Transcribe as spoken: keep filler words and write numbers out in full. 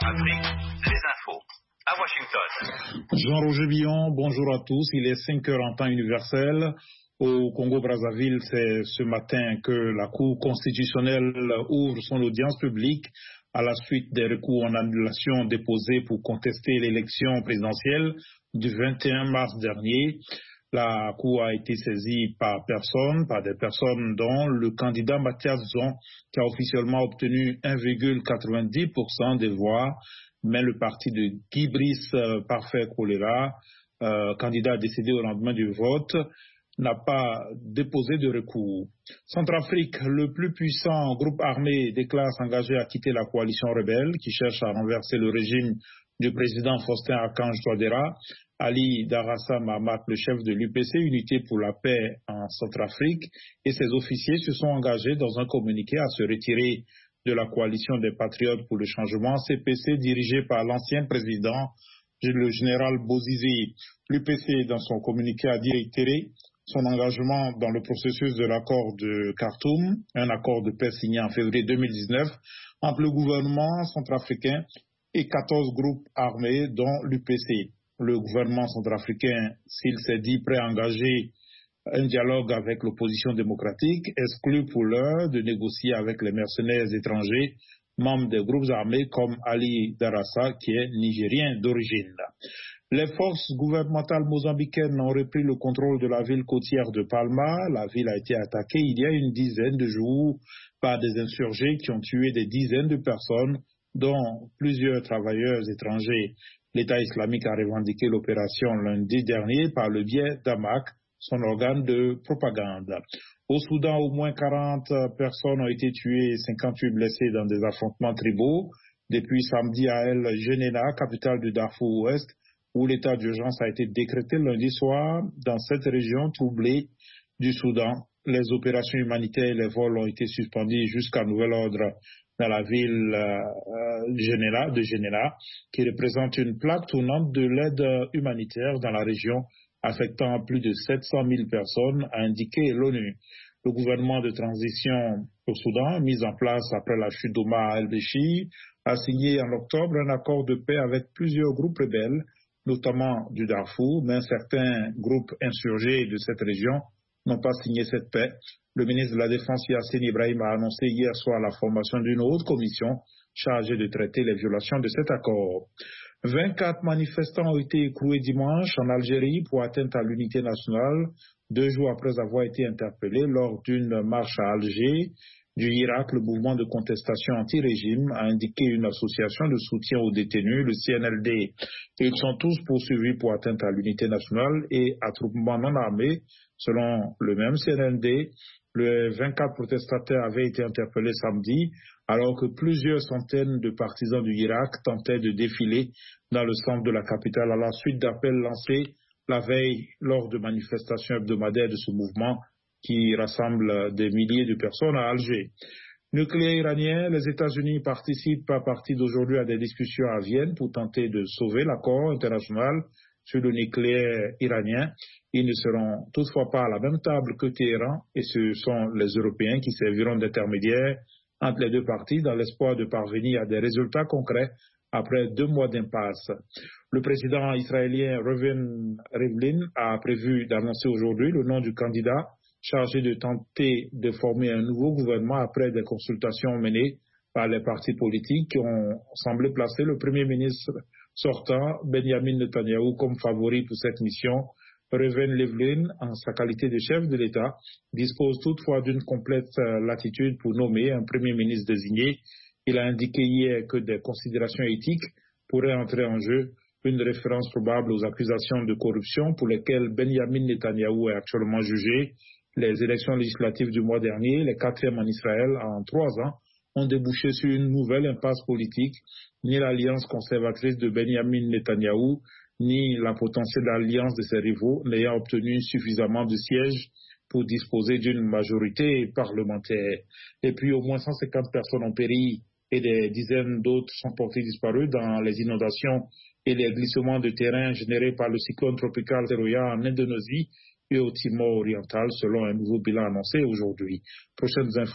Afrique, les infos. À Washington. Jean-Roger Billon, bonjour à tous. Il est cinq heures en temps universel. Au Congo-Brazzaville, c'est ce matin que la Cour constitutionnelle ouvre son audience publique à la suite des recours en annulation déposés pour contester l'élection présidentielle du vingt et un mars dernier. La Cour a été saisie par personne, par des personnes dont le candidat Mathias Zon, qui a officiellement obtenu un virgule quatre-vingt-dix pour cent des voix, mais le parti de Guy Brice euh, Parfait Choléra, euh, candidat décédé au lendemain du vote, n'a pas déposé de recours. Centrafrique, le plus puissant groupe armé, déclare s'engager à quitter la coalition rebelle qui cherche à renverser le régime du président Faustin Archange Touadéra. Ali Darassa Mahamat, le chef de l'U P C, Unité pour la paix en Centrafrique, et ses officiers se sont engagés dans un communiqué à se retirer de la coalition des patriotes pour le changement, C P C, dirigée par l'ancien président, le général Bozizé. L'U P C, dans son communiqué, a réitéré son engagement dans le processus de l'accord de Khartoum, un accord de paix signé en février deux mille dix-neuf entre le gouvernement centrafricain et quatorze groupes armés, dont l'U P C. Le gouvernement centrafricain, s'il s'est dit prêt à engager un dialogue avec l'opposition démocratique, exclut pour l'heure de négocier avec les mercenaires étrangers, membres des groupes armés comme Ali Darassa, qui est nigérien d'origine. Les forces gouvernementales mozambicaines ont repris le contrôle de la ville côtière de Palma. La ville a été attaquée il y a une dizaine de jours par des insurgés qui ont tué des dizaines de personnes, dont plusieurs travailleurs étrangers. L'État islamique a revendiqué l'opération lundi dernier par le biais d'A M A C, son organe de propagande. Au Soudan, au moins quarante personnes ont été tuées et cinquante-huit blessées dans des affrontements tribaux depuis samedi à El Geneina, capitale du Darfour Ouest, où l'état d'urgence a été décrété lundi soir dans cette région troublée du Soudan. Les opérations humanitaires et les vols ont été suspendus jusqu'à nouvel ordre dans la ville euh, Genéla, de Genéla, qui représente une plaque tournante de l'aide humanitaire dans la région, affectant plus de sept cent mille personnes, a indiqué l'ONU. Le gouvernement de transition au Soudan, mis en place après la chute d'Omar el-Béchir, a signé en octobre un accord de paix avec plusieurs groupes rebelles, notamment du Darfour, mais certains groupes insurgés de cette région n'ont pas signé cette paix. Le ministre de la Défense, Yassine Ibrahim, a annoncé hier soir la formation d'une autre commission chargée de traiter les violations de cet accord. vingt-quatre manifestants ont été écroués dimanche en Algérie pour atteinte à l'unité nationale, deux jours après avoir été interpellés lors d'une marche à Alger du Irak. Le mouvement de contestation anti-régime a indiqué une association de soutien aux détenus, le C N L D. Ils sont tous poursuivis pour atteinte à l'unité nationale et attroupement non armé. Selon le même C N L D, les vingt-quatre protestataires avaient été interpellés samedi, alors que plusieurs centaines de partisans du Irak tentaient de défiler dans le centre de la capitale à la suite d'appels lancés la veille lors de manifestations hebdomadaires de ce mouvement qui rassemble des milliers de personnes à Alger. Nucléaire iranien, les États-Unis participent à partir d'aujourd'hui à des discussions à Vienne pour tenter de sauver l'accord international sur le nucléaire iranien. Ils ne seront toutefois pas à la même table que Téhéran et ce sont les Européens qui serviront d'intermédiaires entre les deux parties dans l'espoir de parvenir à des résultats concrets après deux mois d'impasse. Le président israélien Reuven Rivlin a prévu d'annoncer aujourd'hui le nom du candidat chargé de tenter de former un nouveau gouvernement après des consultations menées par les partis politiques qui ont semblé placer le premier ministre sortant, Benjamin Netanyahou, comme favori pour cette mission. Reuven Rivlin, en sa qualité de chef de l'État, dispose toutefois d'une complète latitude pour nommer un premier ministre désigné. Il a indiqué hier que des considérations éthiques pourraient entrer en jeu, une référence probable aux accusations de corruption pour lesquelles Benjamin Netanyahou est actuellement jugé. Les élections législatives du mois dernier, les quatrièmes en Israël en trois ans, ont débouché sur une nouvelle impasse politique. Ni l'alliance conservatrice de Benjamin Netanyahou, ni la potentielle alliance de ses rivaux n'ayant obtenu suffisamment de sièges pour disposer d'une majorité parlementaire. Et puis au moins cent cinquante personnes ont péri et des dizaines d'autres sont portées disparues dans les inondations et les glissements de terrain générés par le cyclone tropical Seroya en Indonésie et au Timor oriental, selon un nouveau bilan annoncé aujourd'hui. Prochaines infos.